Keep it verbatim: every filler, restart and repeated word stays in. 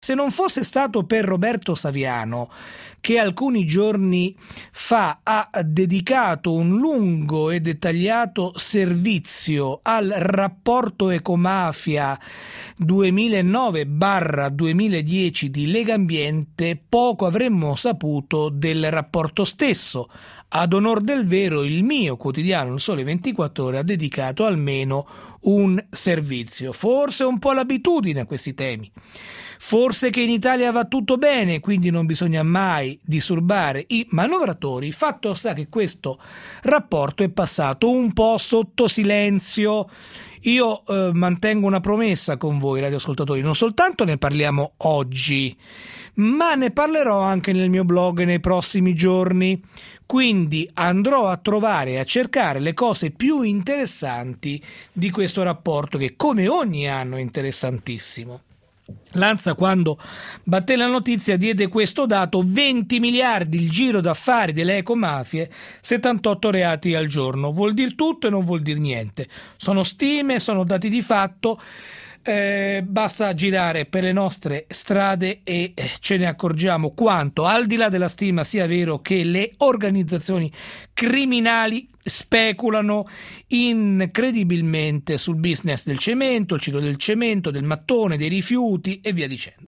Se non fosse stato per Roberto Saviano, che alcuni giorni fa ha dedicato un lungo e dettagliato servizio al rapporto ecomafia duemilanove duemiladieci di Legambiente, poco avremmo saputo del rapporto stesso. Ad onor del vero, il mio quotidiano, Il Sole ventiquattro Ore, ha dedicato almeno un servizio. Forse un po' l'abitudine a questi temi. Forse che in Italia va tutto bene, quindi non bisogna mai disturbare i manovratori. Fatto sta che questo rapporto è passato un po' sotto silenzio. Io eh, mantengo una promessa con voi, radioascoltatori, non soltanto ne parliamo oggi, ma ne parlerò anche nel mio blog nei prossimi giorni. Quindi andrò a trovare e a cercare le cose più interessanti di questo rapporto, che come ogni anno è interessantissimo. L'Ansa, quando batté la notizia, diede questo dato: venti miliardi il giro d'affari delle ecomafie, settantotto reati al giorno. Vuol dire tutto e non vuol dire niente. Sono stime, sono dati di fatto. Eh, basta girare per le nostre strade e ce ne accorgiamo quanto, al di là della stima, sia vero che le organizzazioni criminali speculano incredibilmente sul business del cemento, il ciclo del cemento, del mattone, dei rifiuti e via dicendo.